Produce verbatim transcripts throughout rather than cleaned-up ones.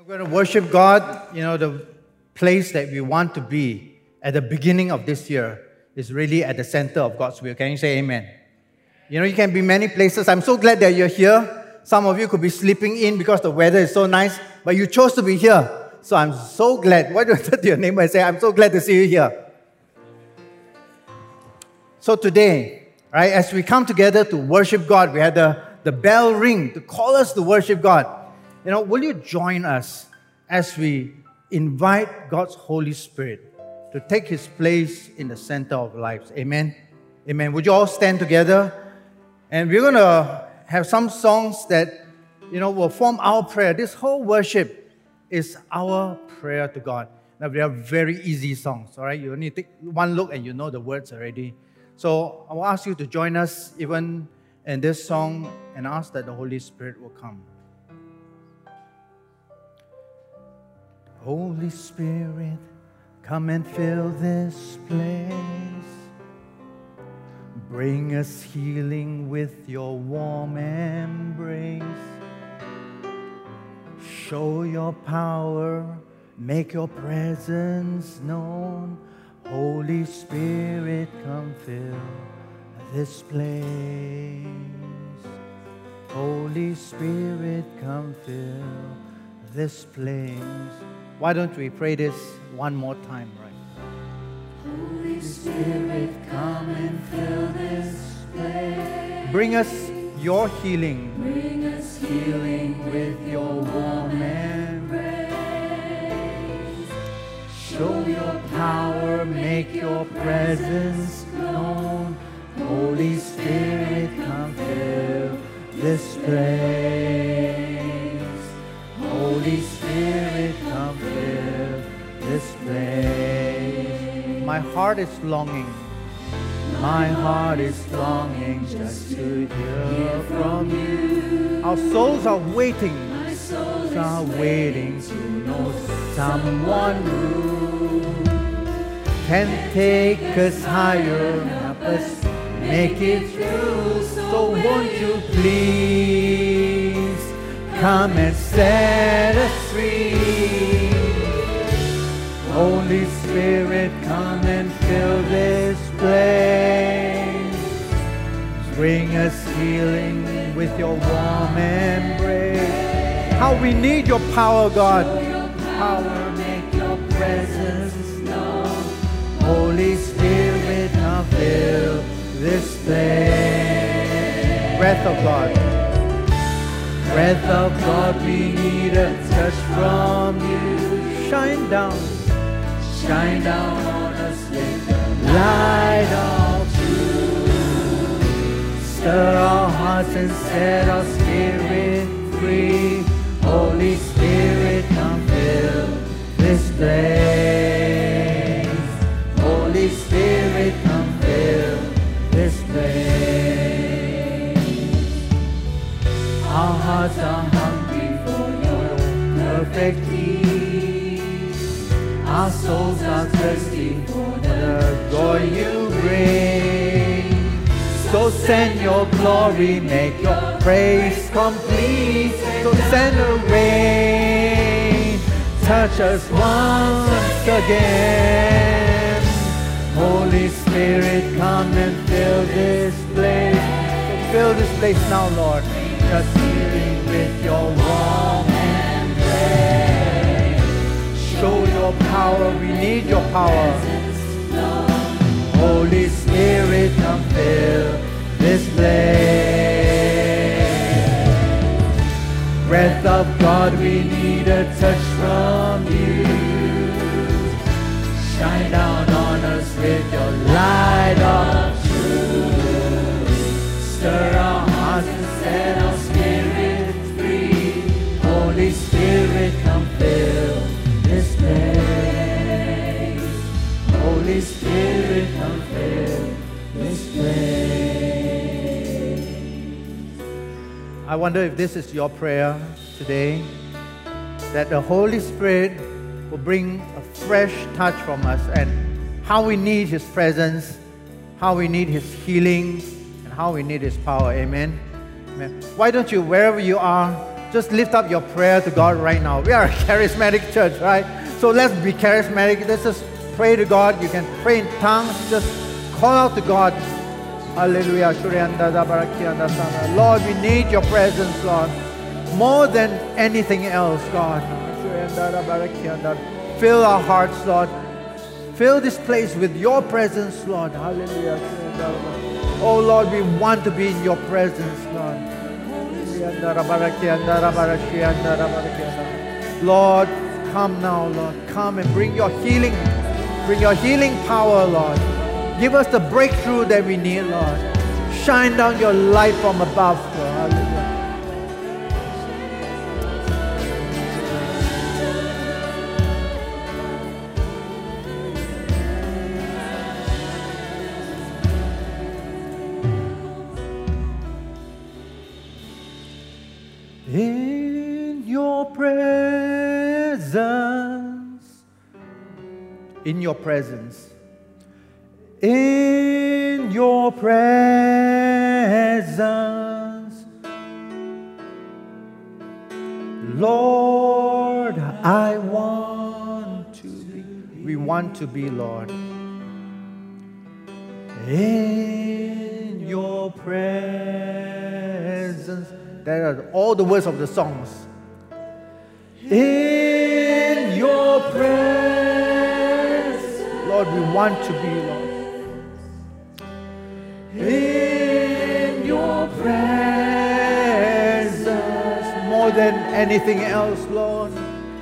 We're going to worship God. You know, the place that we want to be at the beginning of this year is really at the center of God's will. Can you say amen? You know, you can be many places. I'm so glad that you're here. Some of you could be sleeping in because the weather is so nice, but you chose to be here. So I'm so glad. Why don't you turn to your neighbor and say, I'm so glad to see you here. So today, right, as we come together to worship God, we had the, the bell ring to call us to worship God. You know, will you join us as we invite God's Holy Spirit to take His place in the center of lives? Amen? Amen. Would you all stand together? And we're going to have some songs that, you know, will form our prayer. This whole worship is our prayer to God. Now, they are very easy songs, all right? You only take one look and you know the words already. So I will ask you to join us even in this song and ask that the Holy Spirit will come. Holy Spirit, come and fill this place. Bring us healing with your warm embrace. Show your power, make your presence known. Holy Spirit, come fill this place. Holy Spirit, come fill this place. Why don't we pray this one more time, right? Holy Spirit, come and fill this place. Bring us your healing. Bring us healing with your warm embrace. Show your power, make your presence known. Holy Spirit, come fill this place. Holy Spirit, come fill this place. My heart is longing. My heart is longing just to hear from you. Our souls are waiting. My soul Are waiting to know someone who can take us higher, help us make it through. So won't you please come and set us free? Holy Spirit, come and fill this place. Bring us healing with your warm embrace. How we need your power, God. Power, make your presence known. Holy Spirit, come fill this place. Breath of God. Breath of God, we need a touch from you. Shine down. Shine down on us with the light of truth. Stir our hearts and set our spirit free. Holy Spirit, come fill this place. Holy Spirit, come fill this place. Our hearts are hungry for your perfect peace. Our souls are thirsty for the joy you bring. So send your glory, make your praise complete. So send a rain, touch us once again. Holy Spirit, come and fill this place. So fill this place now, Lord. Just healing with your warm embrace. Show your power, we need your power. Holy Spirit, come fill this place. Breath of God, we need a touch from you. Shine down on us with your light of truth. Stir our hearts and set our spirit free. Holy Spirit, come fill this place. Holy Spirit, come fill this place. I wonder if this is your prayer today, that the Holy Spirit will bring a fresh touch from us and how we need His presence, how we need His healing, and how we need His power. Amen. Amen. Why don't you, wherever you are, just lift up your prayer to God right now. We are a charismatic church, right? So let's be charismatic. Let's just pray to God. You can pray in tongues. Just call out to God. Hallelujah. Lord, we need your presence, Lord. More than anything else, God. Fill our hearts, Lord. Fill this place with your presence, Lord. Hallelujah. Oh, Lord, we want to be in your presence, Lord. Lord, come now, Lord. Come and bring your healing. Bring your healing power, Lord. Give us the breakthrough that we need, Lord. Shine down your light from above, Lord. Hallelujah. In your presence, in your presence, in your presence, Lord, I want to be. We want to be, Lord. In your presence. That are all the words of the songs. In your presence, Lord, we want to be, Lord. In your presence, more than anything else, Lord.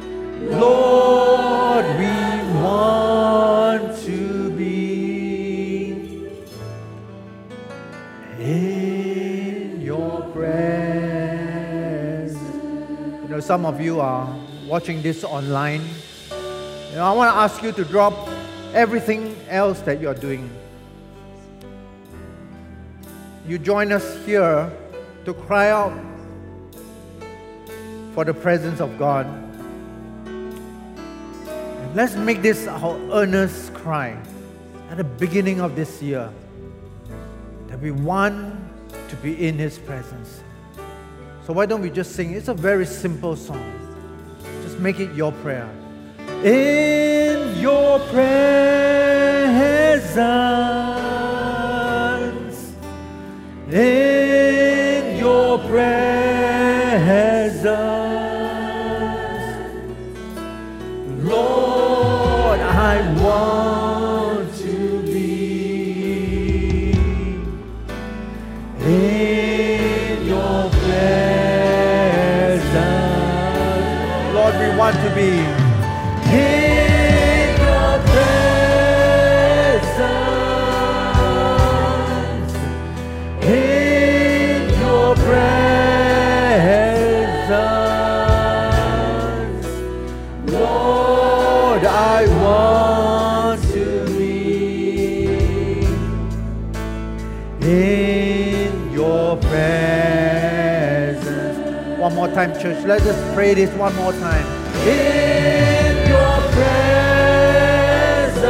Lord, we want to be in your presence. You know, some of you are watching this online. You know, I want to ask you to drop everything else that you're doing. You join us here to cry out for the presence of God. And let's make this our earnest cry at the beginning of this year, that we want to be in His presence. So why don't we just sing? It's a very simple song. Just make it your prayer. In your presence, in your presence, Lord, I want to be in your presence. Lord, we want to be in your presence, in your presence. Lord, I want to be in your presence. One more time, church. Let's just pray this one more time. In your presence,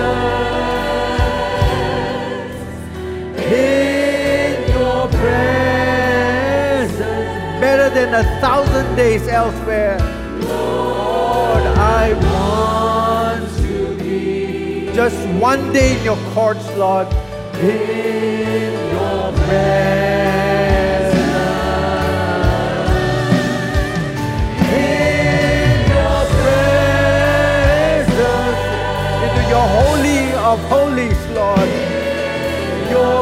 in your presence, better than a thousand days elsewhere. Lord, I want to be just one day in your courts, Lord, in your presence. Your holy of holies, Lord, your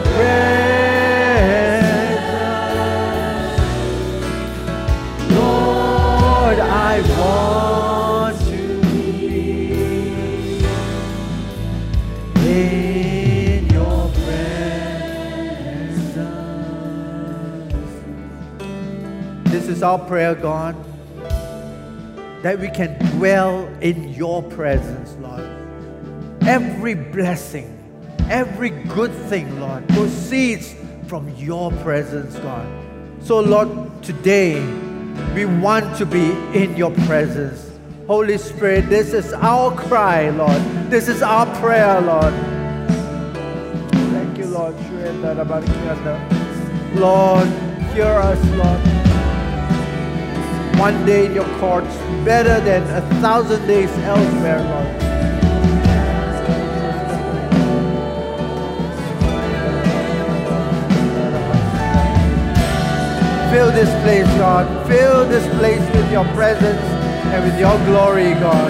presence. Lord, I want to be in your presence. This is our prayer, God, that we can dwell in your presence, Lord. Every blessing, every good thing, Lord, proceeds from your presence, God. So, Lord, today we want to be in your presence. Holy Spirit, this is our cry, Lord. This is our prayer, Lord. Thank you, Lord. Lord, hear us, Lord. one day in your courts better than a thousand days elsewhere, Lord. Fill this place, God. Fill this place with your presence and with your glory, God.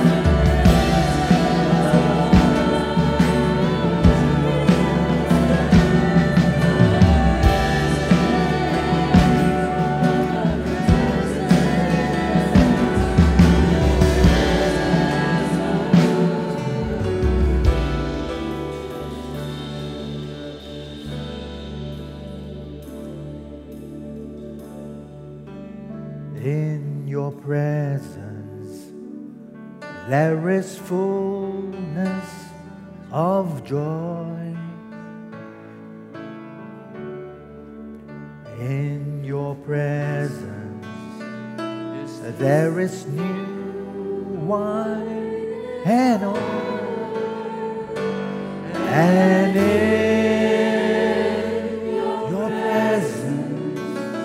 In your presence there is fullness of joy. In your presence there is new wine and oil. And in your presence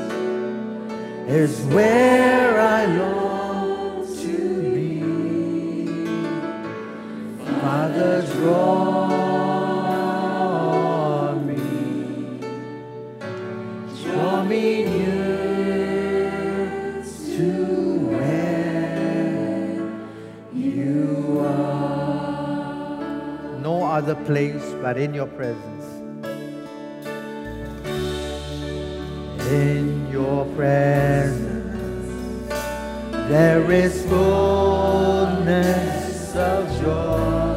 is where I long to be. Father, draw me, draw me near to where you are. No other place but in your presence. In your presence there is fullness of joy.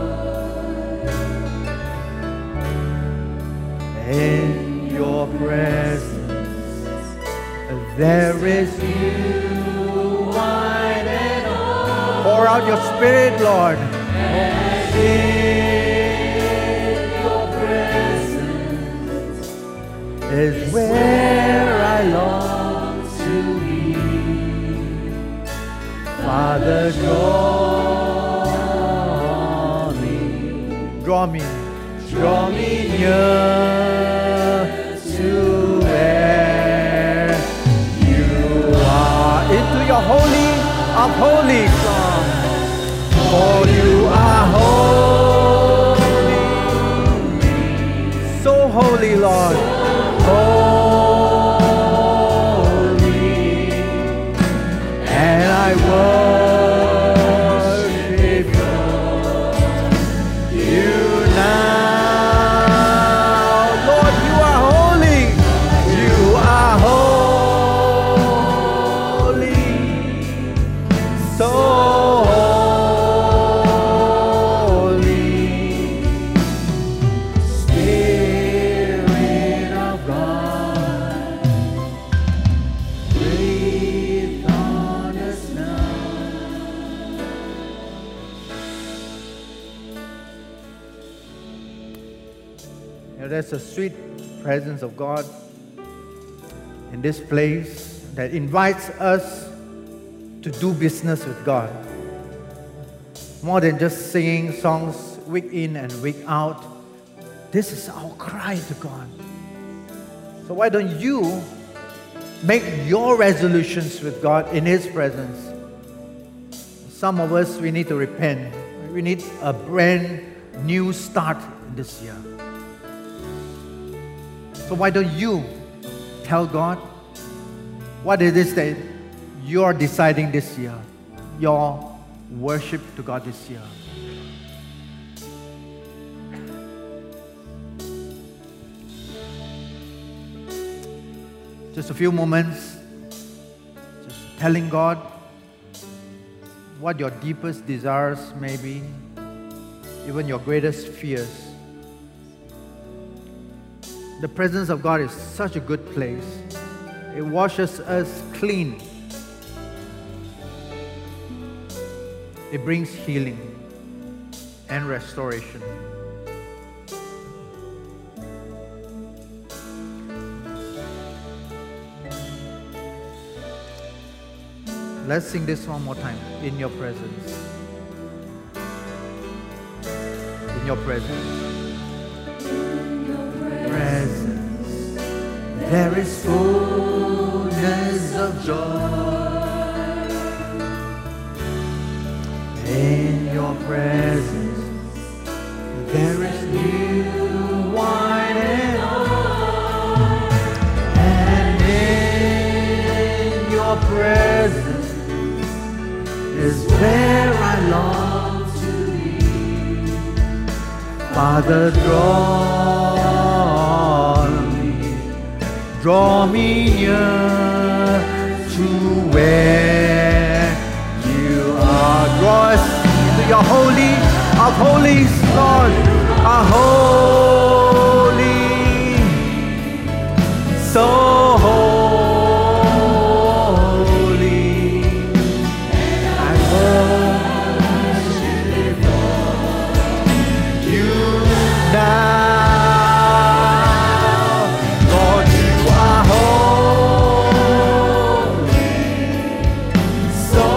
In your presence there is new wine and oil. Pour out your Spirit, Lord. And in your presence is where I long to be. Father, draw me, draw me, draw me near to where you are. Into your holy of holies, Lord. For you are holy, so holy, Lord. Holy, and I worship you now. Lord, you are holy. You are holy, so holy. Spirit of God, breathe on us now. You know, there's a sweet presence of God in this place that invites us to do business with God. More than just singing songs week in and week out, this is our cry to God. So why don't you make your resolutions with God in His presence? Some of us, we need to repent. We need a brand new start in this year. So why don't you tell God what it is that you're deciding this year, your worship to God this year. Just a few moments, just telling God what your deepest desires may be, even your greatest fears. The presence of God is such a good place. It washes us clean. It brings healing and restoration. Let's sing this one more time. In your presence. In your presence. Presence. There is fullness of joy. In your presence there is new wine and oil, and in your presence is where I long to be. Father, draw me, draw me near to where you are. Draw us to your holy of holies, Lord, are holy, so holy. I worship you now, Lord. You are holy, so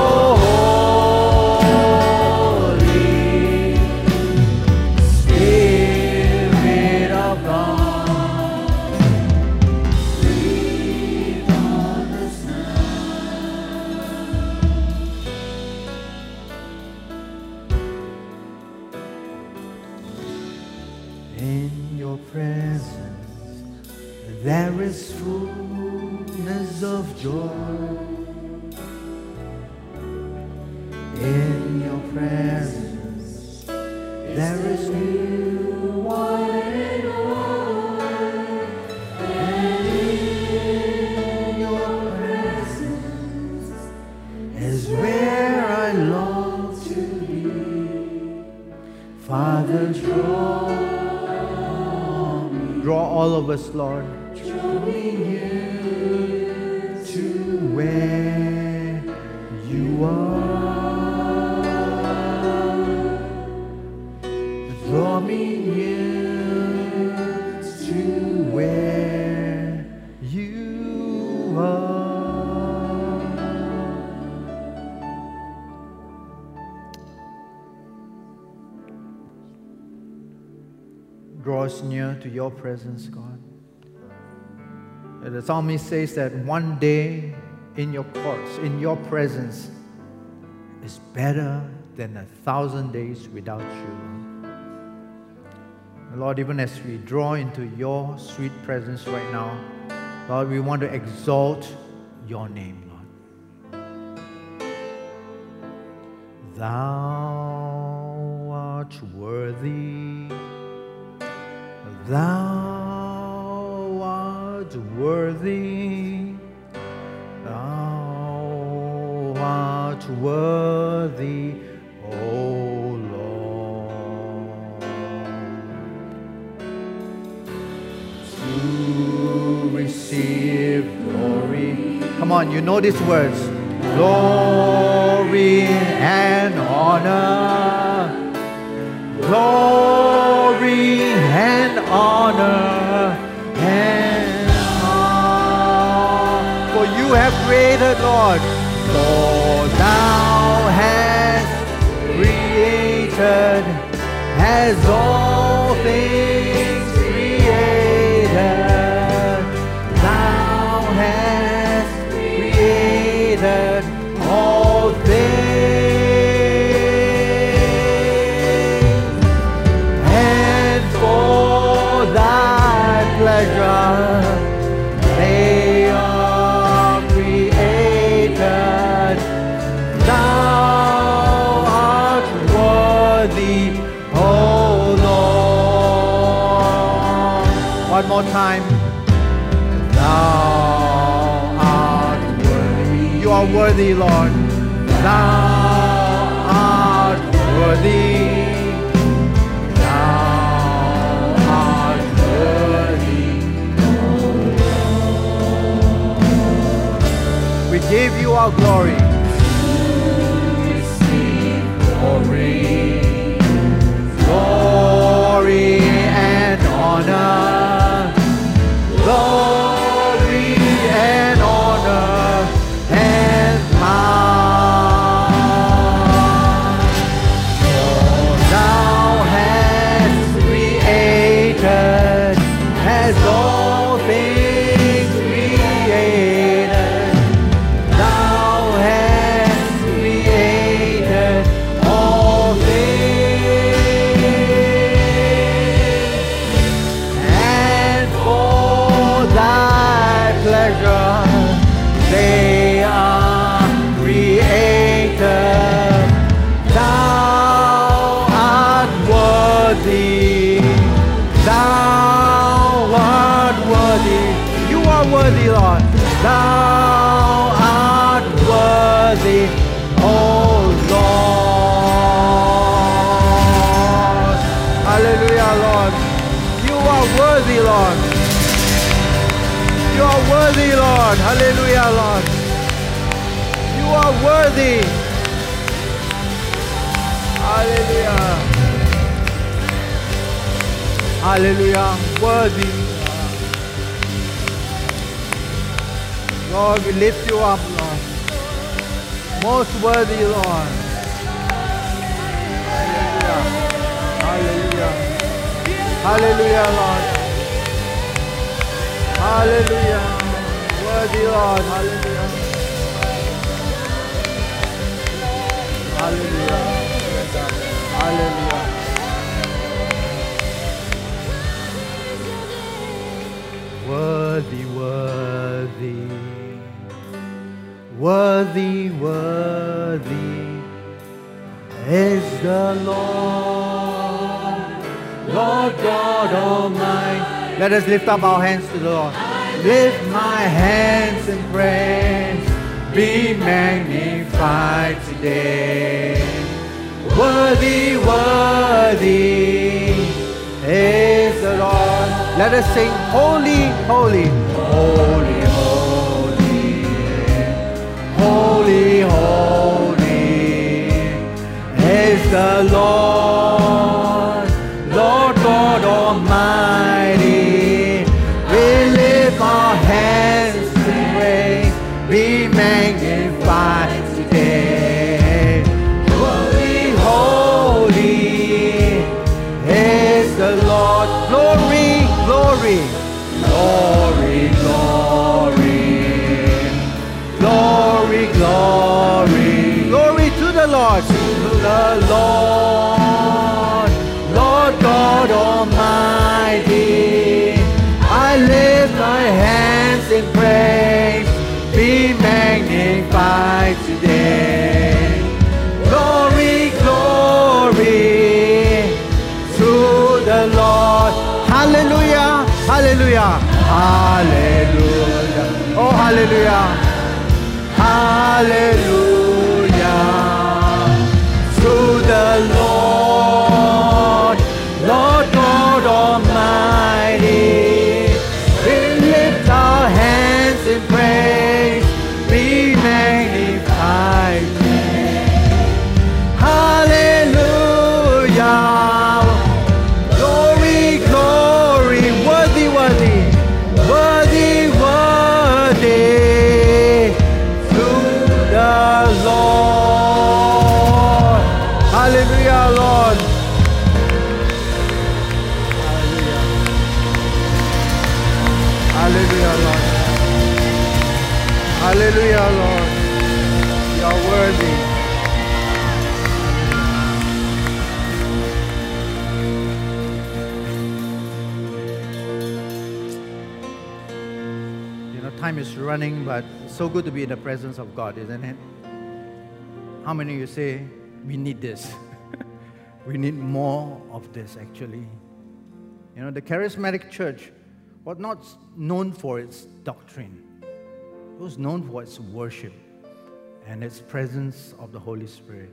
Spirit of God, breathe on us now. In your presence there is fullness of joy. In your presence there is new wine and oil, and in your presence is where I long to be. Father, draw me, draw all of us, Lord, draw me near to where you are. Draw me near to where you are. Draw us near to your presence, God. The psalmist says that one day in your courts, in your presence, is better than a thousand days without you. Lord, even as we draw into your sweet presence right now, Lord, we want to exalt your name, Lord. Thou art worthy, thou art worthy, thou art worthy, O Lord, to receive glory. Come on, you know these words. Glory and honor, glory and honor and honor. For you have created, Lord, for thou hast created, has all things created. Thou hast created all things, and for thy pleasure they are created. Thou art worthy, O Lord. One more time. Thou art worthy. You are worthy, Lord. Thou art worthy. Thou art worthy, O Lord. We give you our glory. Glory, glory and honor, glory and honor and power. For thou hast created, has all things created. Thou hast worthy, Lord. Hallelujah, Lord. You are worthy. Hallelujah. Hallelujah. Worthy. Lord, we lift you up, Lord. Most worthy, Lord. Hallelujah. Hallelujah. Hallelujah, Lord. Hallelujah. Worthy, Lord. Hallelujah. Hallelujah. Hallelujah. Worthy, worthy. Worthy, worthy is the Lord, Lord God Almighty. Let us lift up our hands to the Lord. Lift my hands in praise, be magnified today. Worthy, worthy is the Lord. Let us sing, holy, holy, holy, holy, holy, holy is the Lord, Lord God Almighty. We lift our hands in praise, be magnified today. Holy, holy is the Lord. Glory, glory, glory, glory, glory, glory, glory to the Lord, to the Lord, Lord God Almighty. I lift my hands in praise, be magnified today. Glory, glory to the Lord. Hallelujah, hallelujah, hallelujah. Oh, hallelujah, hallelujah to the Lord, Lord God Almighty. We lift our hands in praise, be magnified. Hallelujah. Glory, glory, worthy, worthy, worthy, worthy to the Lord. Hallelujah, Lord. Hallelujah, Lord. Hallelujah, Lord. You are worthy. You know, time is running, but it's so good to be in the presence of God, isn't it? How many of you say, we need this? We need more of this, actually. You know, the charismatic church was not known for its doctrine. It was known for its worship and its presence of the Holy Spirit.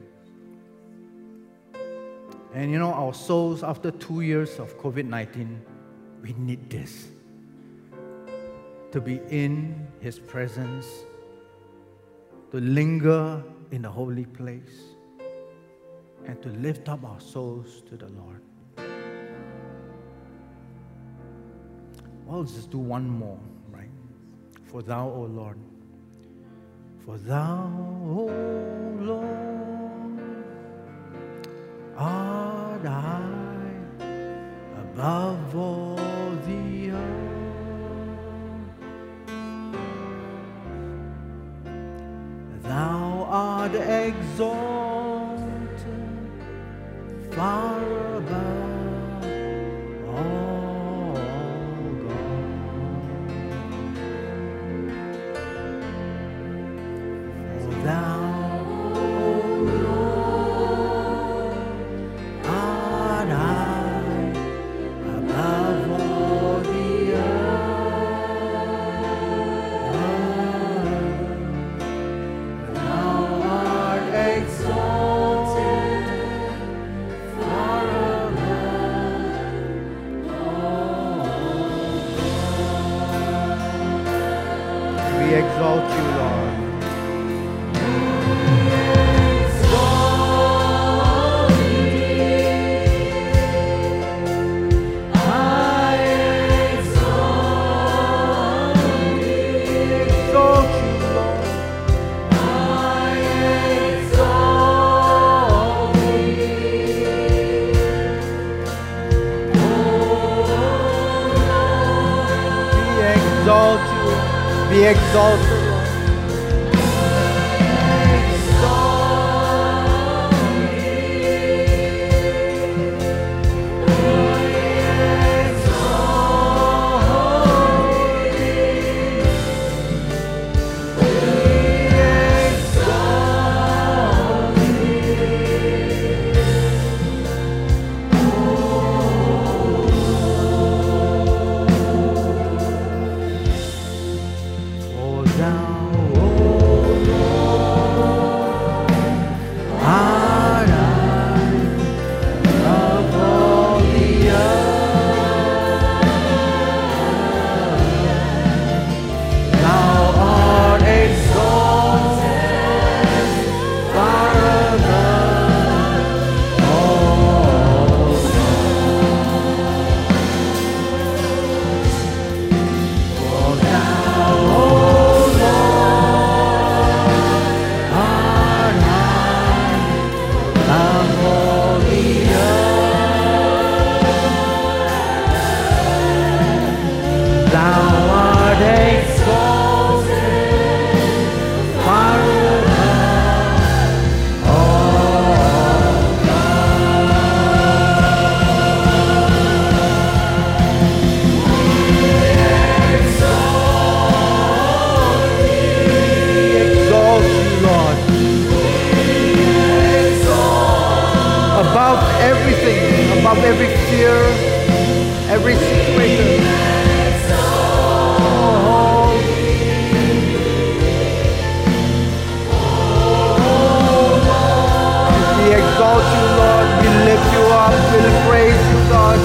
And you know, our souls, after two years of COVID nineteen, we need this. To be in His presence, to linger in the holy place, and to lift up our souls to the Lord. Well, let's just do one more, right? For thou, O Lord, for thou, O Lord, art high above all the earth. Thou art exalted far above all gods. For thou, O Lord, art high above all the earth. Thou art exalted far Be exalted, Lord. Every fear, every situation. Oh, we exalt you, Lord. We lift you up. We praise you, God.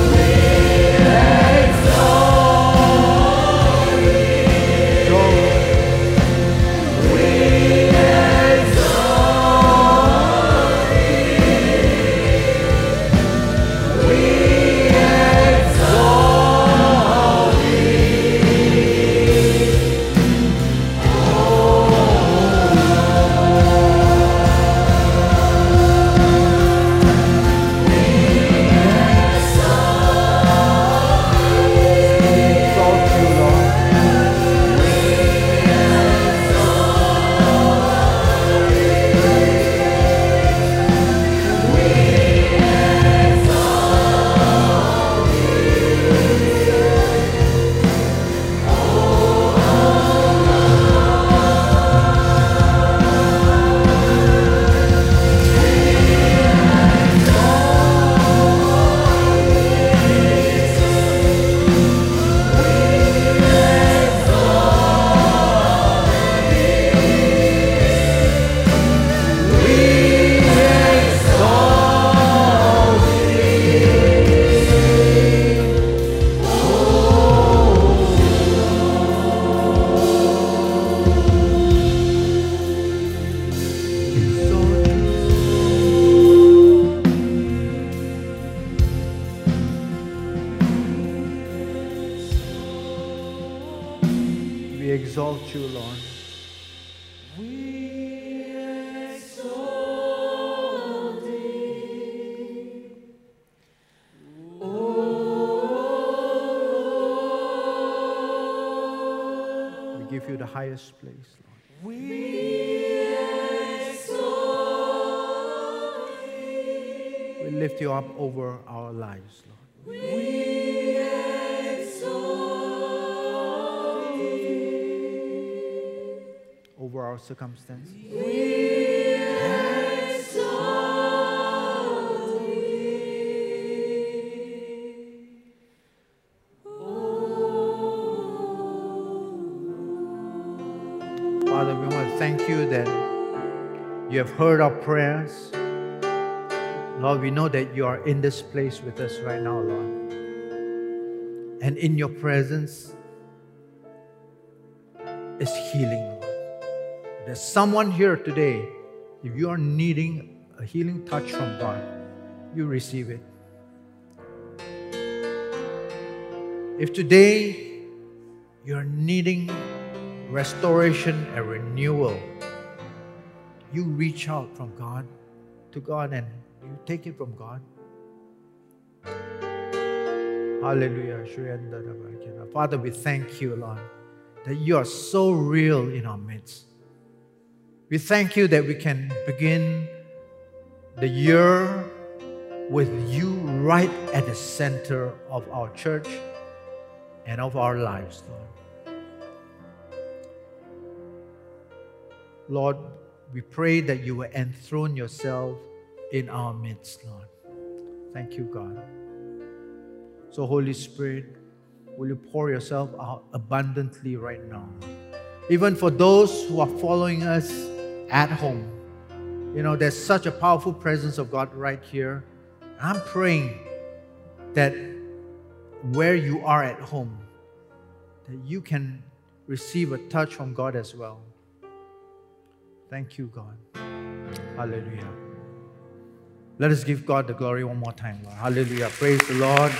We exalt you, Lord. We exalt thee, O Lord. We give you the highest place, Lord. We exalt thee. We lift you up over our lives, Lord. We exalt thee. Over our circumstances. We exalt thee. Father, we want to thank you that you have heard our prayers. Lord, we know that you are in this place with us right now, Lord. And in your presence is healing, Lord. There's someone here today, if you are needing a healing touch from God, you receive it. If today you're needing restoration and renewal, you reach out from God to God and you take it from God. Hallelujah. Father, we thank you, Lord. that you are so real in our midst. We thank you that we can begin the year with you right at the center of our church and of our lives, Lord. Lord, we pray that you will enthrone yourself in our midst, Lord. Thank you, God. So, Holy Spirit, will you pour yourself out abundantly right now? Even for those who are following us at home, you know, there's such a powerful presence of God right here. I'm praying that where you are at home, that you can receive a touch from God as well. Thank you, God. Hallelujah. Let us give God the glory one more time, Lord. Hallelujah. Praise the Lord.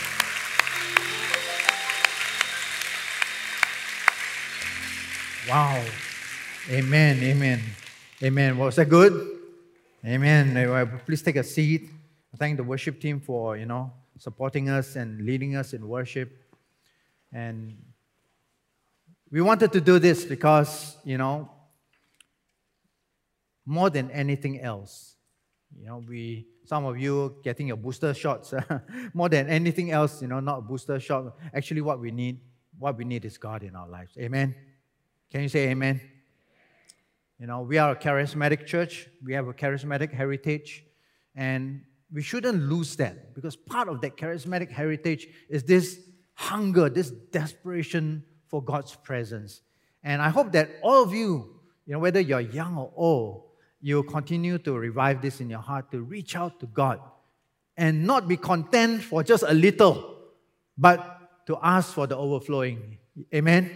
Wow. Amen. Amen. Amen. Was that good? Amen. Please take a seat. I thank the worship team for, you know, supporting us and leading us in worship. And we wanted to do this because, you know, more than anything else, you know, we, some of you getting your booster shots, more than anything else, you know, not a booster shot. Actually, what we need, what we need is God in our lives. Amen. Can you say amen? You know, we are a charismatic church. We have a charismatic heritage. And we shouldn't lose that, because part of that charismatic heritage is this hunger, this desperation for God's presence. And I hope that all of you, you know, whether you're young or old, you continue to revive this in your heart, to reach out to God and not be content for just a little, but to ask for the overflowing. Amen?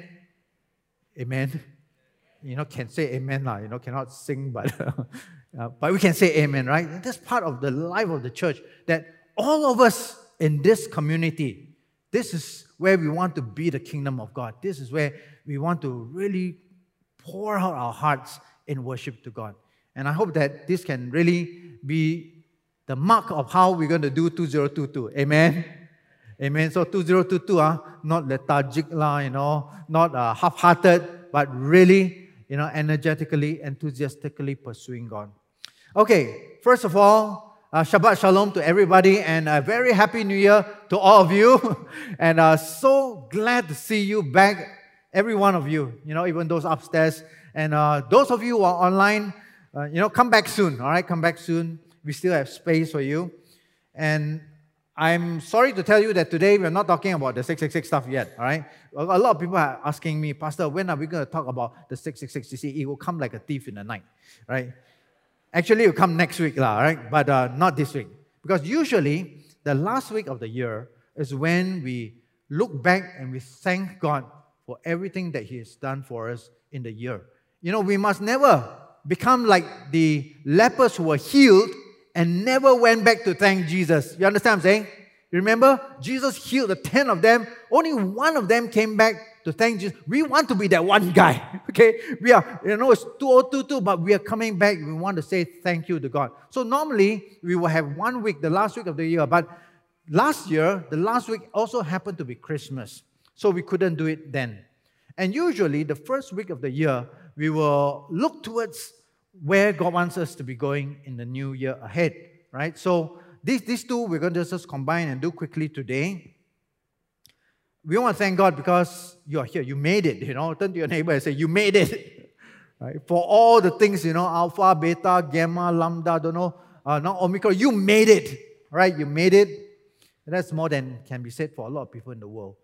Amen? You know, can say amen, lah. You know, cannot sing, but, uh, but we can say amen, right? And that's part of the life of the church, that all of us in this community, this is where we want to be the kingdom of God. This is where we want to really pour out our hearts in worship to God. And I hope that this can really be the mark of how we're going to do two thousand twenty-two. Amen? Amen. So two thousand twenty-two, uh, not lethargic, lah, you know, not uh, half-hearted, but really, you know, energetically, enthusiastically pursuing God. Okay, first of all, uh, Shabbat Shalom to everybody, and a very Happy New Year to all of you. And uh, so glad to see you back, every one of you, you know, even those upstairs. And uh, those of you who are online, uh, you know, come back soon, all right? Come back soon. We still have space for you. And I'm sorry to tell you that today we're not talking about the six six six stuff yet, all right? A lot of people are asking me, Pastor, when are we going to talk about the six six six? You see, it will come like a thief in the night, right? Actually, it will come next week, lah, right? But uh, not this week. Because usually, the last week of the year is when we look back and we thank God for everything that He has done for us in the year. You know, we must never become like the lepers who were healed and never went back to thank Jesus. You understand what I'm saying? Remember, Jesus healed the ten of them. Only one of them came back to thank Jesus. We want to be that one guy. Okay? We are, you know, it's two thousand twenty-two, but we are coming back. We want to say thank you to God. So normally, we will have one week, the last week of the year. But last year, the last week also happened to be Christmas. So we couldn't do it then. And usually, the first week of the year, we will look towards where God wants us to be going in the new year ahead, right? So these, these two, we're going to just combine and do quickly today. We want to thank God because you are here. You made it, you know. Turn to your neighbor and say, you made it. Right? For all the things, you know, alpha, beta, gamma, lambda, don't know, uh, not omicron, you made it, right? You made it. And that's more than can be said for a lot of people in the world.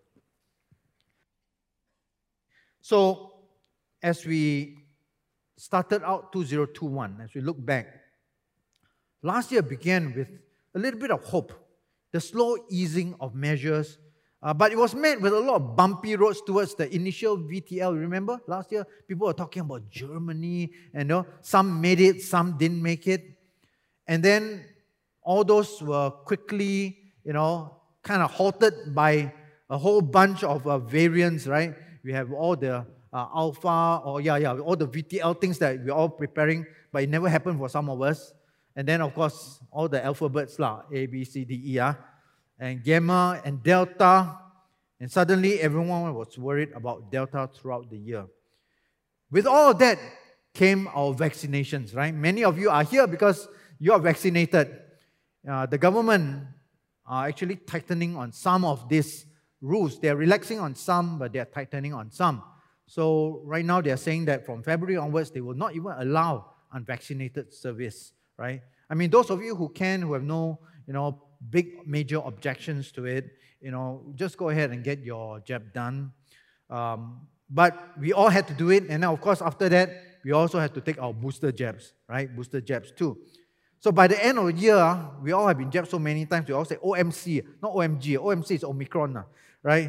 So, as we started out two thousand twenty-one, as we look back, last year began with a little bit of hope, the slow easing of measures, uh, but it was met with a lot of bumpy roads towards the initial V T L. Remember, last year, people were talking about Germany, and you know, some made it, some didn't make it. And then all those were quickly, you know, kind of halted by a whole bunch of uh, variants, right? We have all the Uh, alpha, or yeah, yeah, all the V T L things that we're all preparing, but it never happened for some of us. And then, of course, all the alphabets, lah, A, B, C, D, E, ah, and gamma and delta, And suddenly everyone was worried about Delta throughout the year. With all of that came our vaccinations, right? Many of you are here because you are vaccinated. Uh, the government are actually tightening on some of these rules. They are relaxing on some, but they are tightening on some. So right now they are saying that from February onwards, they will not even allow unvaccinated service, right? I mean, those of you who can, who have no, you know, big major objections to it, you know, just go ahead and get your jab done. Um, but we all had to do it, and then of course after that, we also had to take our booster jabs, right? Booster jabs too. So by the end of the year, we all have been jabbed so many times, we all say O M C, not O M G. O M C is Omicron, right?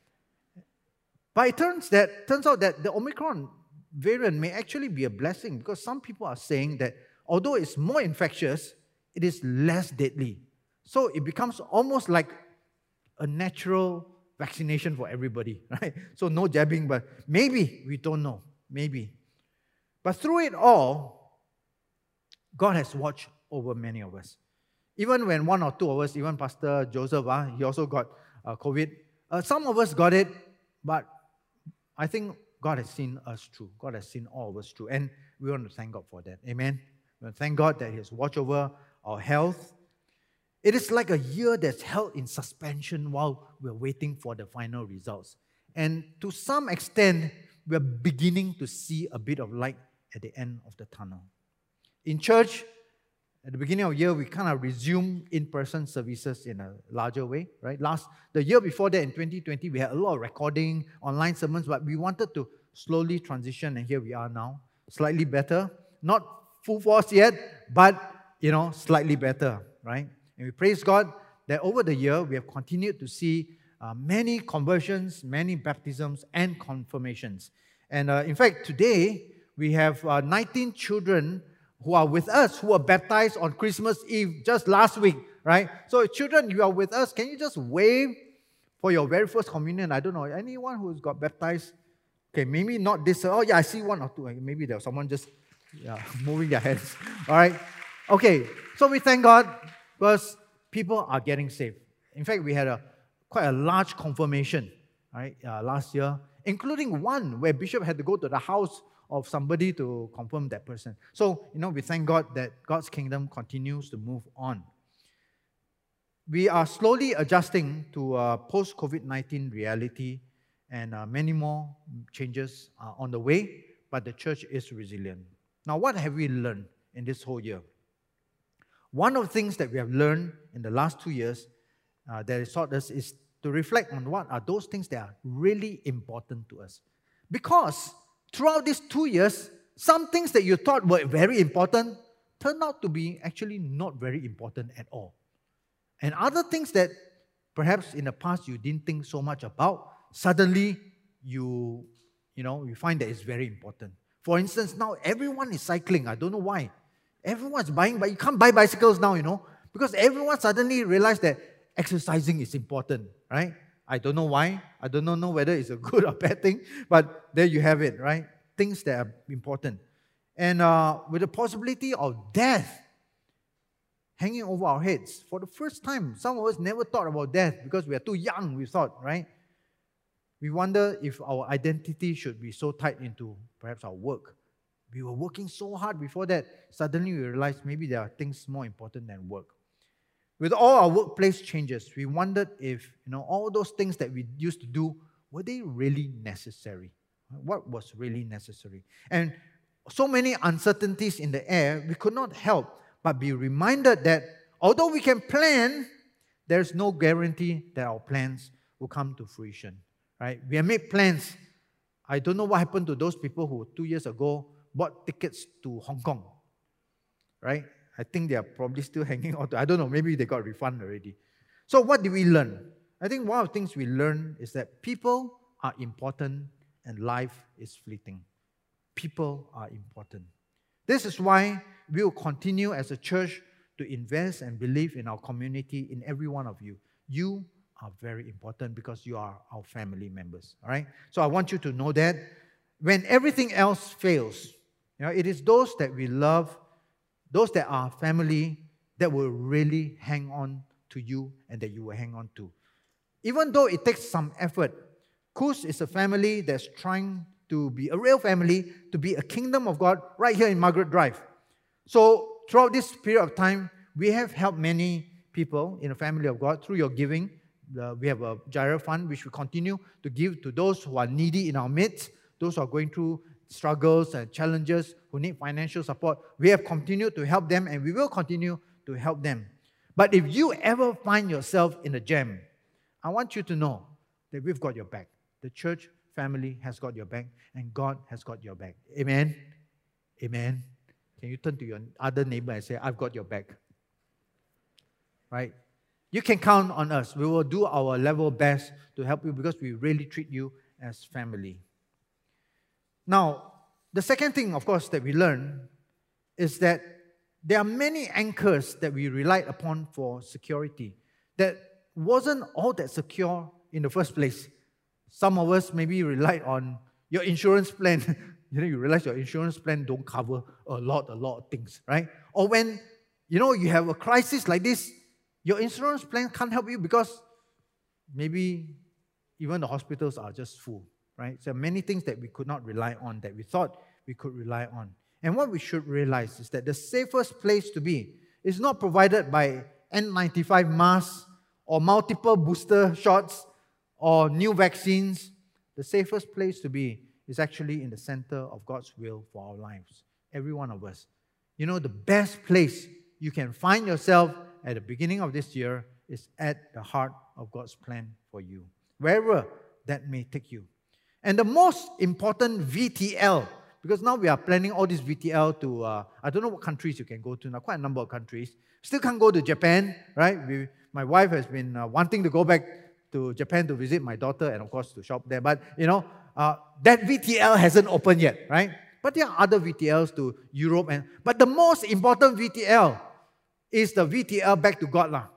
But it turns, that, turns out that the Omicron variant may actually be a blessing, because some people are saying that although it's more infectious, it is less deadly. So it becomes almost like a natural vaccination for everybody, right? So no jabbing, but maybe, we don't know, maybe. But through it all, God has watched over many of us. Even when one or two of us, even Pastor Joseph, uh, he also got uh, COVID. Uh, some of us got it, but I think God has seen us through. God has seen all of us through. And we want to thank God for that. Amen. We want to thank God that He has watched over our health. It is like a year that's held in suspension while we're waiting for the final results. And to some extent, we're beginning to see a bit of light at the end of the tunnel. In church, at the beginning of the year, we kind of resume in-person services in a larger way, right? Last, the year before that, in twenty twenty, we had a lot of recording, online sermons, but we wanted to slowly transition, and here we are now, slightly better. Not full force yet, but, you know, slightly better, right? And we praise God that over the year, we have continued to see uh, many conversions, many baptisms, and confirmations. And uh, in fact, today, we have uh, nineteen children who are with us, who were baptized on Christmas Eve just last week, right? So children, you are with us. Can you just wave for your very first communion? I don't know, anyone who's got baptized? Okay, maybe not this. Oh yeah, I see one or two. Maybe there's someone just yeah, moving their hands. All right. Okay, so we thank God because people are getting saved. In fact, we had a quite a large confirmation, right, uh, last year, including one where Bishop had to go to the house of somebody to confirm that person. So, you know, we thank God that God's kingdom continues to move on. We are slowly adjusting to uh, post-COVID nineteen reality, and uh, many more changes are on the way, but the church is resilient. Now, what have we learned in this whole year? One of the things that we have learned in the last two years uh, that has taught us is to reflect on what are those things that are really important to us. Because throughout these two years, some things that you thought were very important turned out to be actually not very important at all. And other things that perhaps in the past you didn't think so much about, suddenly you, you know, you find that it's very important. For instance, now everyone is cycling. I don't know why. Everyone's buying, but you can't buy bicycles now, you know, because everyone suddenly realized that exercising is important, right? I don't know why. I don't know whether it's a good or bad thing, but there you have it, right? Things that are important. And uh, with the possibility of death hanging over our heads, for the first time, some of us never thought about death because we are too young, we thought, right? We wonder if our identity should be so tied into perhaps our work. We were working so hard before that. Suddenly we realized maybe there are things more important than work. With all our workplace changes, we wondered if, you know, all those things that we used to do, were they really necessary? What was really necessary? And so many uncertainties in the air, we could not help but be reminded that although we can plan, there's no guarantee that our plans will come to fruition, right? We have made plans. I don't know what happened to those people who two years ago bought tickets to Hong Kong, right? I think they are probably still hanging on to, I don't know, maybe they got a refund already. So what did we learn? I think one of the things we learned is that people are important and life is fleeting. People are important. This is why we will continue as a church to invest and believe in our community, in every one of you. You are very important because you are our family members, all right? So I want you to know that when everything else fails, you know, it is those that we love, those that are family, that will really hang on to you and that you will hang on to. Even though it takes some effort, Kus is a family that's trying to be a real family, to be a kingdom of God right here in Margaret Drive. So throughout this period of time, we have helped many people in the family of God through your giving. Uh, we have a Jireh fund which we continue to give to those who are needy in our midst, those who are going through struggles and challenges, who need financial support. We have continued to help them, and we will continue to help them. But if you ever find yourself in a jam, I want you to know that we've got your back. The church family has got your back, and God has got your back. Amen? Amen? Can you turn to your other neighbor and say, I've got your back? Right? You can count on us. We will do our level best to help you because we really treat you as family. Now, the second thing, of course, that we learn is that there are many anchors that we relied upon for security that wasn't all that secure in the first place. Some of us maybe relied on your insurance plan. You know, you realize your insurance plan don't cover a lot, a lot of things, right? Or when, you know, you have a crisis like this, your insurance plan can't help you because maybe even the hospitals are just full, right? So many things that we could not rely on that we thought we could rely on. And what we should realize is that the safest place to be is not provided by N ninety-five masks or multiple booster shots or new vaccines. The safest place to be is actually in the center of God's will for our lives. Every one of us. You know, the best place you can find yourself at the beginning of this year is at the heart of God's plan for you, wherever that may take you. And the most important V T L, because now we are planning all this V T L to, uh, I don't know what countries you can go to now, quite a number of countries. Still can't go to Japan, right? We, my wife has been uh, wanting to go back to Japan to visit my daughter and, of course, to shop there. But, you know, uh, that V T L hasn't opened yet, right? But there are other V T Ls to Europe. and But the most important V T L is the V T L back to God, lah.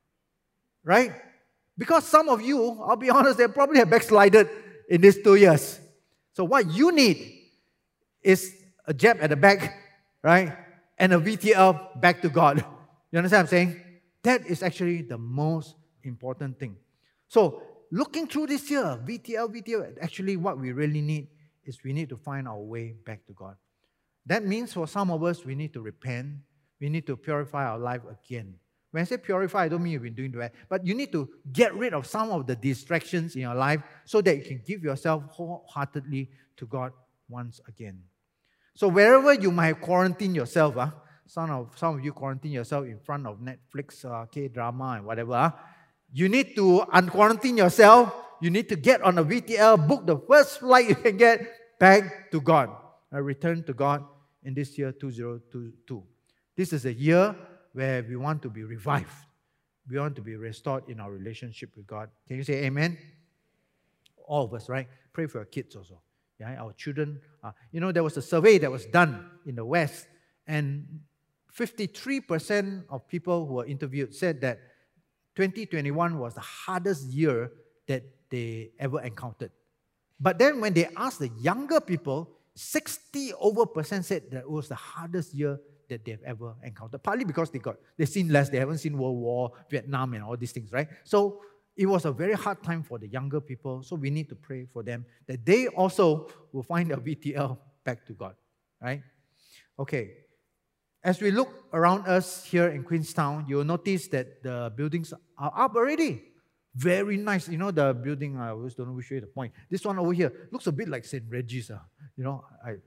Right? Because some of you, I'll be honest, they probably have backslided in these two years. So what you need is a jab at the back, right? And a V T L back to God. You understand what I'm saying? That is actually the most important thing. So, looking through this year, V T L, V T L, actually what we really need is we need to find our way back to God. That means for some of us, we need to repent. We need to purify our life again. When I say purify, I don't mean you've been doing that, but you need to get rid of some of the distractions in your life so that you can give yourself wholeheartedly to God once again. So wherever you might quarantine yourself, uh, some of some of you quarantine yourself in front of Netflix, uh, K-drama and whatever, uh, you need to unquarantine yourself. You need to get on a V T L, book the first flight you can get back to God. Uh, return to God in this year two thousand twenty-two. This is a year where we want to be revived. We want to be restored in our relationship with God. Can you say amen? All of us, right? Pray for your kids also. Yeah, our children. Uh, you know, there was a survey that was done in the West, and fifty-three percent of people who were interviewed said that twenty twenty-one was the hardest year that they ever encountered. But then when they asked the younger people, sixty over percent said that it was the hardest year that they've ever encountered. Partly because they got they've seen less, they haven't seen World War, Vietnam, and all these things, right? So it was a very hard time for the younger people. So we need to pray for them that they also will find their V T L back to God, right? Okay. As we look around us here in Queenstown, you'll notice that the buildings are up already. Very nice. You know, the building, I always don't know which way to point. This one over here looks a bit like Saint Regis. Uh. You know, I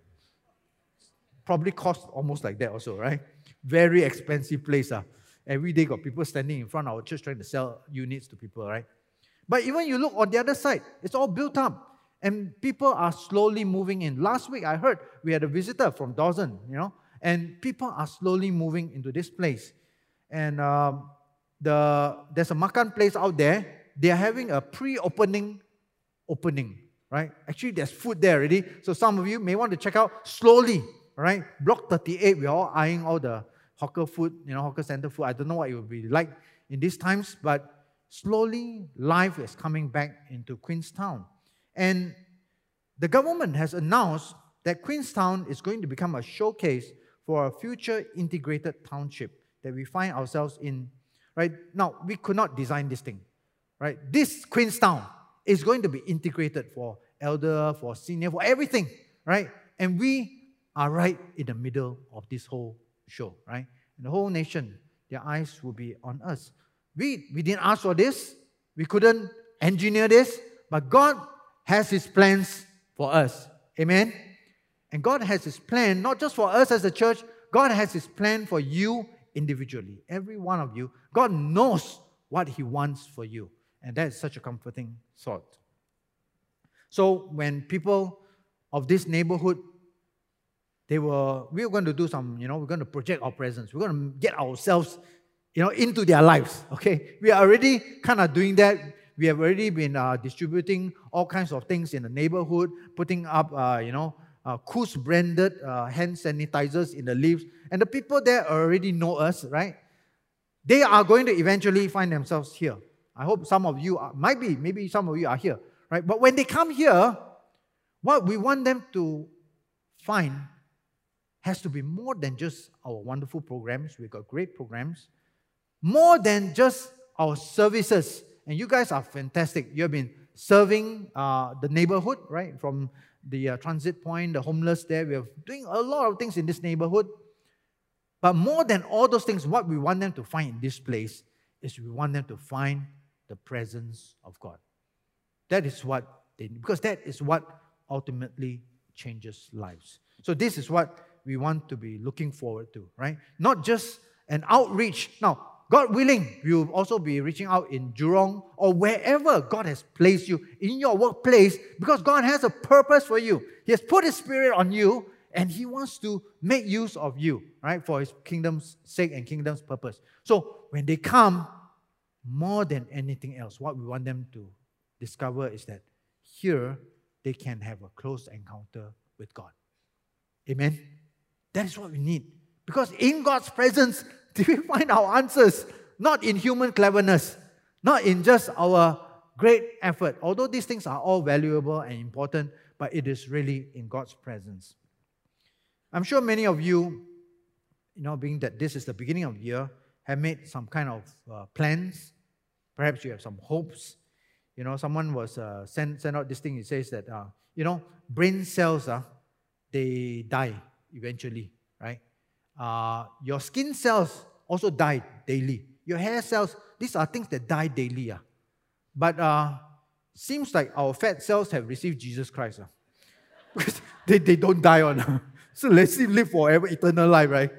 probably cost almost like that also, right? Very expensive place. Uh. Every day got people standing in front of our church trying to sell units to people, right? But even you look on the other side, it's all built up. And people are slowly moving in. Last week I heard we had a visitor from Dawson, you know, and people are slowly moving into this place. And um, the there's a makan place out there. They are having a pre-opening opening, right? Actually, there's food there already. So some of you may want to check out slowly, right? Block thirty-eight, we're all eyeing all the hawker food, you know, hawker center food. I don't know what it will be like in these times, but slowly life is coming back into Queenstown. And the government has announced that Queenstown is going to become a showcase for a future integrated township that we find ourselves in. Right now, we could not design this thing. right? This Queenstown is going to be integrated for elder, for senior, for everything, right? And we are right in the middle of this whole show, right? And the whole nation, their eyes will be on us. We, we didn't ask for this. We couldn't engineer this. But God has His plans for us. Amen? And God has His plan, not just for us as a church. God has His plan for you individually. Every one of you. God knows what He wants for you. And that is such a comforting thought. So when people of this neighborhood, they were, we were going to do some, you know, we're going to project our presence. We're going to get ourselves, you know, into their lives, okay? We are already kind of doing that. We have already been uh, distributing all kinds of things in the neighborhood, putting up, uh, you know, uh, Kuz branded uh, hand sanitizers in the lifts. And the people there already know us, right? They are going to eventually find themselves here. I hope some of you are, might be, maybe some of you are here, right? But when they come here, what we want them to find has to be more than just our wonderful programs. We've got great programs. More than just our services. And you guys are fantastic. You have been serving uh, the neighborhood, right? From the uh, transit point, the homeless there. We are doing a lot of things in this neighborhood. But more than all those things, what we want them to find in this place is we want them to find the presence of God. That is what they need. Because that is what ultimately changes lives. So this is what we want to be looking forward to, right? Not just an outreach. Now, God willing, we will also be reaching out in Jurong or wherever God has placed you, in your workplace, because God has a purpose for you. He has put His Spirit on you, and He wants to make use of you, right, for His kingdom's sake and kingdom's purpose. So when they come, more than anything else, what we want them to discover is that here they can have a close encounter with God. Amen? That is what we need. Because in God's presence, we find our answers, not in human cleverness, not in just our great effort. Although these things are all valuable and important, but it is really in God's presence. I'm sure many of you, you know, being that this is the beginning of the year, have made some kind of uh, plans. Perhaps you have some hopes. You know, someone was uh, sent, sent out this thing. It says that, uh, you know, brain cells, uh, they die eventually, right? Uh, your skin cells also die daily. Your hair cells, these are things that die daily. Uh. But uh, seems like our fat cells have received Jesus Christ. Uh. they, they don't die on. Uh. So let's live forever, eternal life, right?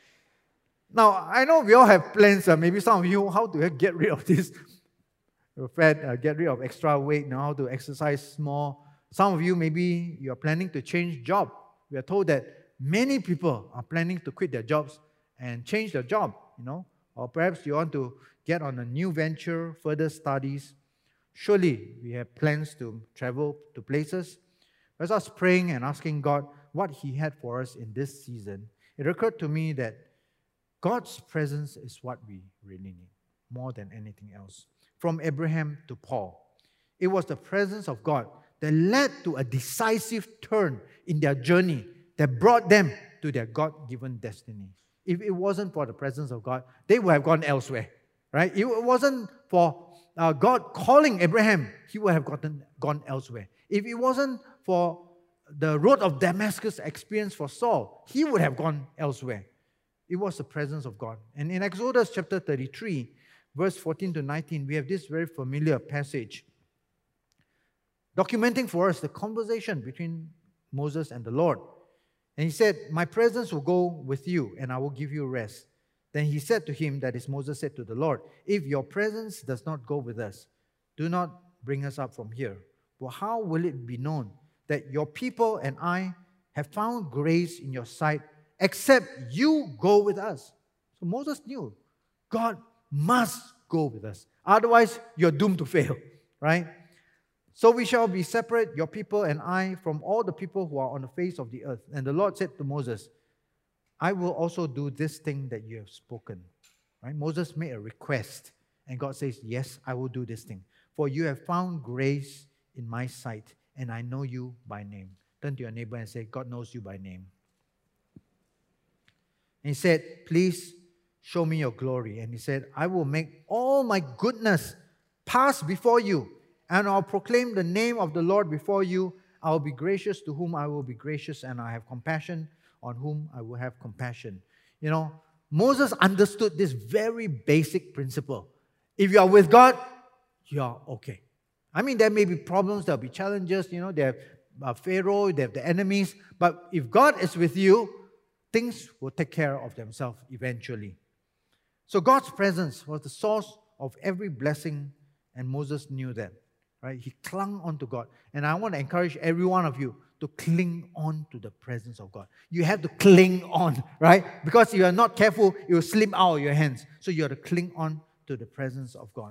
Now, I know we all have plans. Uh, maybe some of you, how to get rid of this fat, uh, get rid of extra weight, know how to exercise more. Some of you, maybe you are planning to change job. We are told that many people are planning to quit their jobs and change their job, you know. Or perhaps you want to get on a new venture, further studies. Surely we have plans to travel to places. As I was praying and asking God what He had for us in this season, it occurred to me that God's presence is what we really need, more than anything else. From Abraham to Paul, it was the presence of God that led to a decisive turn in their journey that brought them to their God-given destiny. If it wasn't for the presence of God, they would have gone elsewhere, right? If it wasn't for uh, God calling Abraham, he would have gotten gone elsewhere. If it wasn't for the road of Damascus experience for Saul, he would have gone elsewhere. It was the presence of God. And in Exodus chapter thirty-three, verse fourteen to nineteen, we have this very familiar passage documenting for us the conversation between Moses and the Lord. And he said, "My presence will go with you, and I will give you rest." Then he said to him, that is, Moses said to the Lord, "If your presence does not go with us, do not bring us up from here. For how will it be known that your people and I have found grace in your sight, except you go with us?" So Moses knew God must go with us. Otherwise, you're doomed to fail, right? "So we shall be separate, your people and I, from all the people who are on the face of the earth." And the Lord said to Moses, "I will also do this thing that you have spoken." Right? Moses made a request, and God says, "Yes, I will do this thing. For you have found grace in my sight, and I know you by name." Turn to your neighbor and say, "God knows you by name." And he said, "Please show me your glory." And he said, "I will make all my goodness pass before you, and I'll proclaim the name of the Lord before you. I will be gracious to whom I will be gracious, and I have compassion on whom I will have compassion. You know, Moses understood this very basic principle. If you are with God, you are okay. I mean, there may be problems, there will be challenges, you know, there have uh, Pharaoh, they have the enemies, but if God is with you, things will take care of themselves eventually. So God's presence was the source of every blessing, and Moses knew that. Right? He clung on to God. And I want to encourage every one of you to cling on to the presence of God. You have to cling on, right? Because if you are not careful, it will slip out of your hands. So you have to cling on to the presence of God.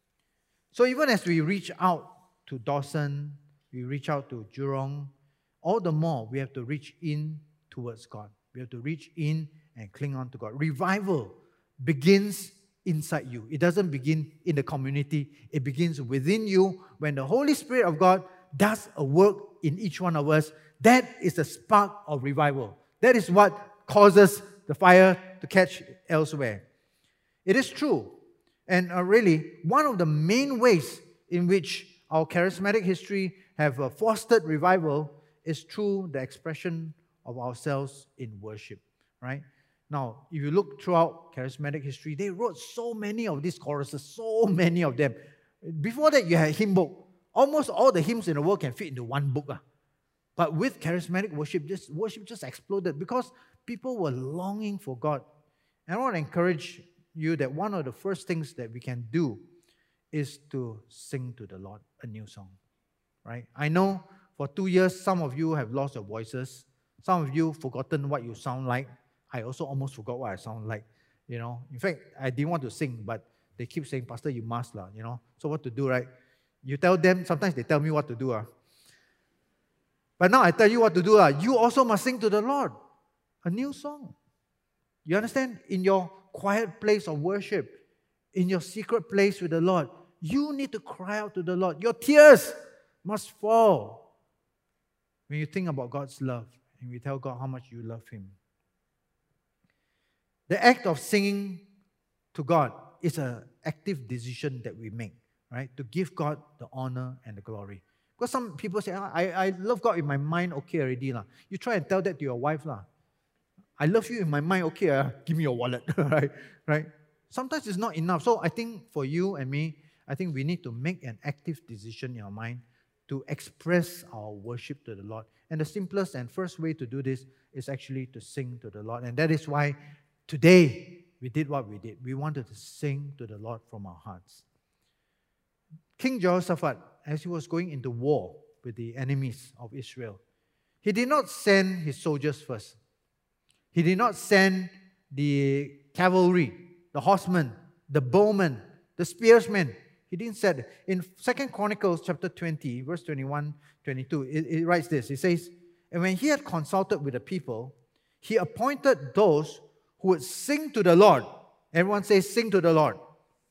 So even as we reach out to Dawson, we reach out to Jurong, all the more we have to reach in towards God. We have to reach in and cling on to God. Revival begins inside you. It doesn't begin in the community. It begins within you when the Holy Spirit of God does a work in each one of us. That is the spark of revival. That is what causes the fire to catch elsewhere. It is true. And uh, really, one of the main ways in which our charismatic history have uh, fostered revival is through the expression of ourselves in worship, right? Now, if you look throughout charismatic history, they wrote so many of these choruses, so many of them. Before that, you had a hymn book. Almost all the hymns in the world can fit into one book. Uh. But with charismatic worship, this worship just exploded because people were longing for God. And I want to encourage you that one of the first things that we can do is to sing to the Lord a new song. Right? I know for two years, some of you have lost your voices. Some of you forgotten what you sound like. I also almost forgot what I sound like, you know. In fact, I didn't want to sing, but they keep saying, Pastor, you must, lah, you know. So what to do, right? You tell them, sometimes they tell me what to do. Uh. But now I tell you what to do. Uh. You also must sing to the Lord a new song. You understand? In your quiet place of worship, in your secret place with the Lord, you need to cry out to the Lord. Your tears must fall when you think about God's love and we tell God how much you love Him. The act of singing to God is an active decision that we make, right? To give God the honor and the glory. Because some people say, I, I love God in my mind, okay already. La. You try and tell that to your wife. La. I love you in my mind, okay, uh, give me your wallet. right? right? Sometimes it's not enough. So I think for you and me, I think we need to make an active decision in our mind to express our worship to the Lord. And the simplest and first way to do this is actually to sing to the Lord. And that is why today, we did what we did. We wanted to sing to the Lord from our hearts. King Jehoshaphat, as he was going into war with the enemies of Israel, he did not send his soldiers first. He did not send the cavalry, the horsemen, the bowmen, the spearsmen. He didn't send. In Second Chronicles chapter twenty, verse twenty-one, twenty-two, it, it writes this. It says, and when he had consulted with the people, he appointed those who would sing to the Lord. Everyone says, sing to the Lord.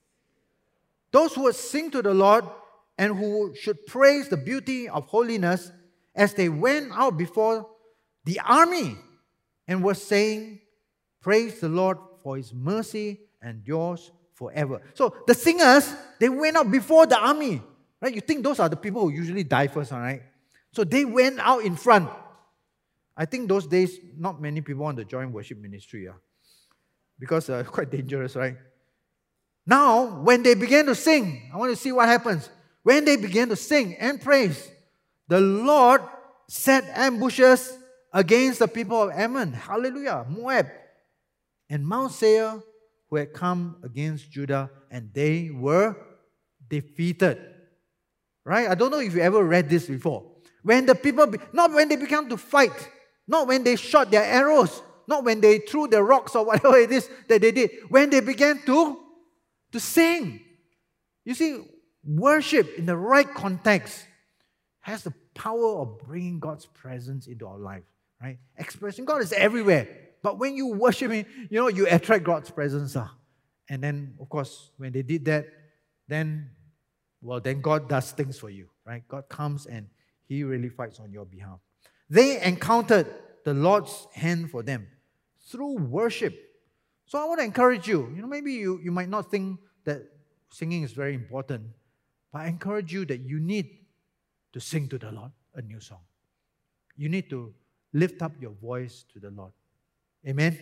Those who would sing to the Lord and who should praise the beauty of holiness as they went out before the army and were saying, praise the Lord for His mercy endures forever. So the singers, they went out before the army. Right? You think those are the people who usually die first, all right? So they went out in front. I think those days, not many people want to join worship ministry. Yeah. Because uh, quite dangerous, right? Now, when they began to sing, I want to see what happens. When they began to sing and praise, the Lord set ambushes against the people of Ammon, hallelujah, Moab, and Mount Seir, who had come against Judah, and they were defeated. Right? I don't know if you ever read this before. When the people, be, not when they began to fight, not when they shot their arrows, not when they threw the rocks or whatever it is that they did. When they began to, to sing. You see, worship in the right context has the power of bringing God's presence into our life. Right? Expressing God is everywhere. But when you worship Him, you know, you attract God's presence. Uh. And then, of course, when they did that, then, well, then God does things for you. Right? God comes and He really fights on your behalf. They encountered the Lord's hand for them through worship. So I want to encourage you. You know, maybe you, you might not think that singing is very important, But I encourage you that you need to sing to the Lord a new song. You need to lift up your voice to the Lord. Amen?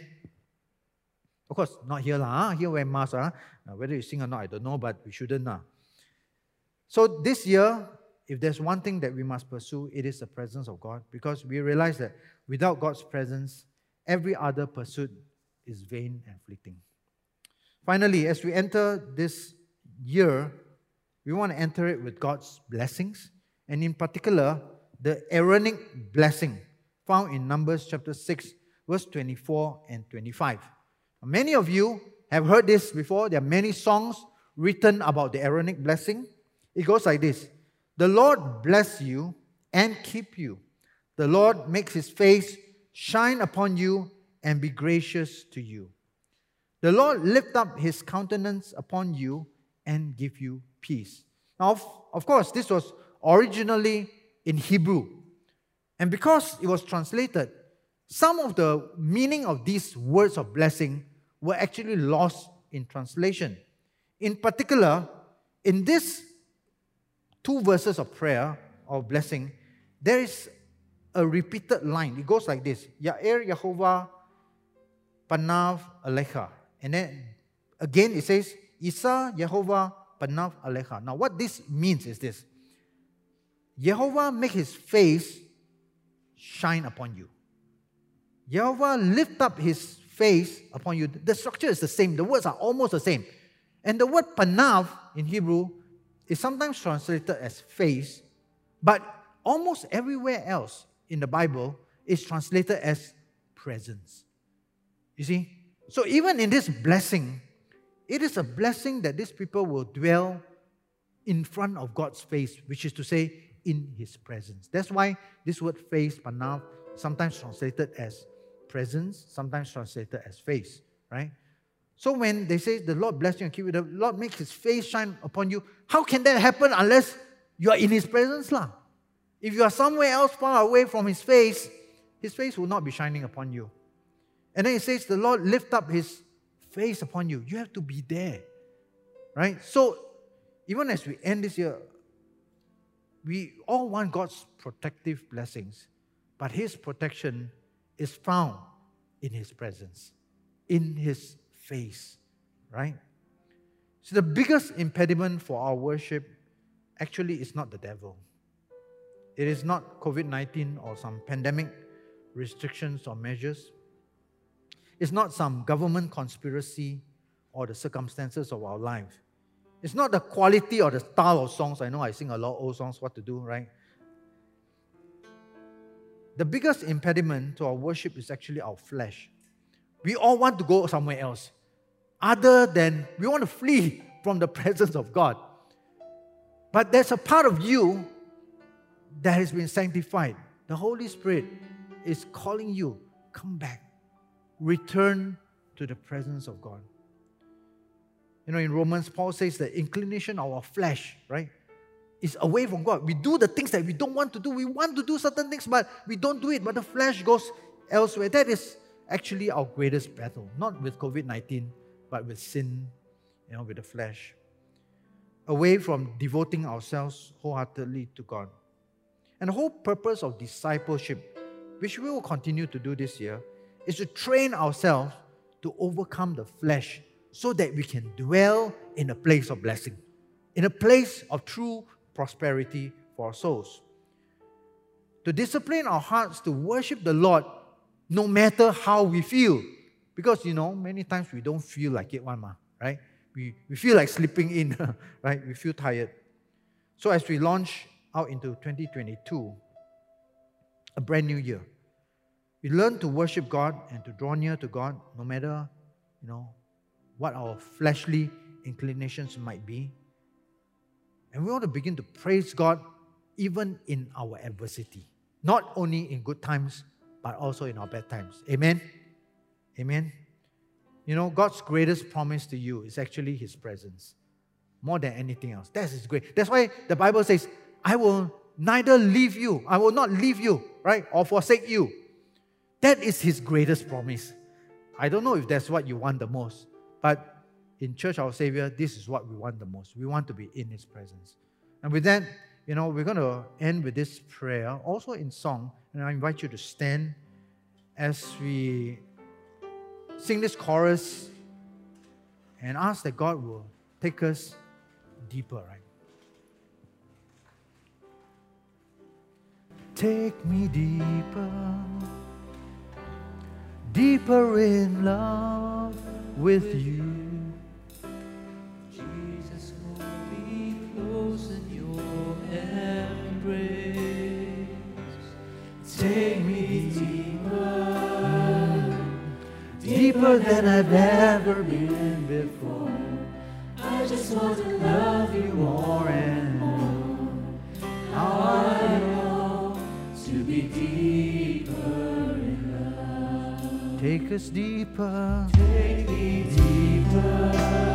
Of course, not here. Lah, here wear mask. Uh, whether you sing or not, I don't know, but we shouldn't. Uh. So this year, if there's one thing that we must pursue, it is the presence of God, because we realize that without God's presence, every other pursuit is vain and fleeting. Finally, as we enter this year, we want to enter it with God's blessings, and in particular, the Aaronic blessing found in Numbers chapter six, verse twenty-four and twenty-five. Many of you have heard this before. There are many songs written about the Aaronic blessing. It goes like this: the Lord bless you and keep you. The Lord makes His face shine upon you and be gracious to you. The Lord lift up His countenance upon you and give you peace. Now, of, of course, this was originally in Hebrew. And because it was translated, some of the meaning of these words of blessing were actually lost in translation. In particular, in these two verses of prayer or blessing, there is a repeated line. It goes like this: Ya'er Yehovah Panav Alecha. And then again it says, Isa Yehovah Panav Alecha. Now what this means is this: Yehovah make His face shine upon you. Yehovah lift up His face upon you. The structure is the same. The words are almost the same. And the word Panav in Hebrew is sometimes translated as face, but almost everywhere else in the Bible is translated as presence. You see? So even in this blessing, it is a blessing that these people will dwell in front of God's face, which is to say, in His presence. That's why this word face, panav, sometimes translated as presence, sometimes translated as face, right? So when they say the Lord bless you and keep you, the Lord makes His face shine upon you, how can that happen unless you are in His presence? Lah? If you are somewhere else far away from His face, His face will not be shining upon you. And then it says the Lord lift up His face upon you. You have to be there, right? So even as we end this year, we all want God's protective blessings, but His protection is found in His presence, in His face, right? So the biggest impediment for our worship actually is not the devil. It is not COVID nineteen or some pandemic restrictions or measures. It's not some government conspiracy or the circumstances of our life. It's not the quality or the style of songs. I know I sing a lot of old songs, what to do, right? The biggest impediment to our worship is actually our flesh. We all want to go somewhere else, other than we want to flee from the presence of God. But there's a part of you that has been sanctified. The Holy Spirit is calling you, come back. Return to the presence of God. You know, in Romans, Paul says the inclination of our flesh, right, is away from God. We do the things that we don't want to do. We want to do certain things, but we don't do it. But the flesh goes elsewhere. That is actually our greatest battle. Not with COVID nineteen, but with sin, you know, with the flesh. Away from devoting ourselves wholeheartedly to God. And the whole purpose of discipleship, which we will continue to do this year, is to train ourselves to overcome the flesh so that we can dwell in a place of blessing, in a place of true prosperity for our souls. To discipline our hearts to worship the Lord no matter how we feel. Because, you know, many times we don't feel like it, one ma, right? We, we feel like sleeping in, right? We feel tired. So as we launch out into twenty twenty-two, a brand new year, we learn to worship God and to draw near to God no matter, you know, what our fleshly inclinations might be. And we want to begin to praise God even in our adversity. Not only in good times, but also in our bad times. Amen? Amen? You know, God's greatest promise to you is actually His presence. More than anything else. That's His great. That's why the Bible says, I will neither leave you, I will not leave you, right? Or forsake you. That is His greatest promise. I don't know if that's what you want the most, but in Church Our Savior, this is what we want the most. We want to be in His presence. And with that, you know, we're going to end with this prayer, also in song. And I invite you to stand as we sing this chorus and ask that God will take us deeper, right? Take me deeper, deeper in love with you. Jesus, hold me close in your embrace. Take me deeper, deeper than I've ever been before. I just want to love you more and more. How I long to be deeper in love. Take us deeper, Take me deeper,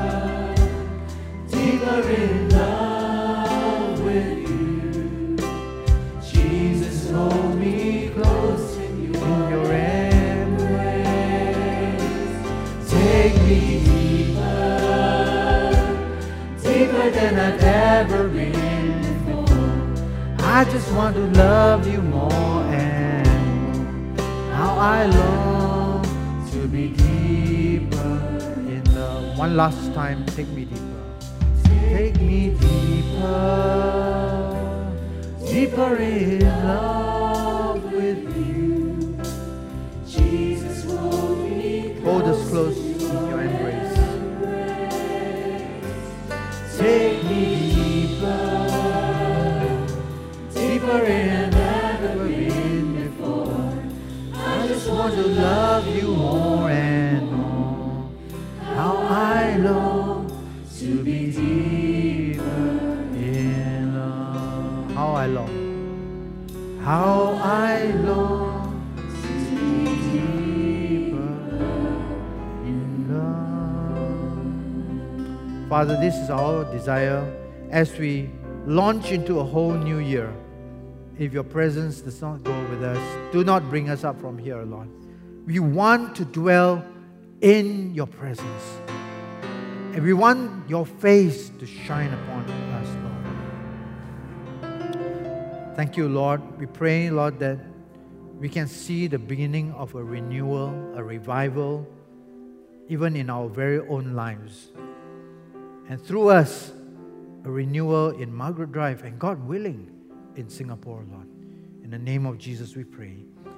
deeper in love with you. Jesus, hold me close in your, in your embrace. Take me deeper, deeper than I've ever been before. I just want to love you more and how I long to be deeper in love. One last time, take me deeper. Take me deeper, deeper in love with you. Jesus, hold me Hold us close close in your embrace. Take me deeper, deeper in ever been before. I just want to love you more and more. How I long To be deeper, in love. How I long. How I long to be deeper in love. Father, this is our desire as we launch into a whole new year. If your presence does not go with us, do not bring us up from here, Lord. We want to dwell in your presence. And we want your face to shine upon us, Lord. Thank you, Lord. We pray, Lord, that we can see the beginning of a renewal, a revival, even in our very own lives. And through us, a renewal in Margaret Drive, and God willing, in Singapore, Lord. In the name of Jesus we pray.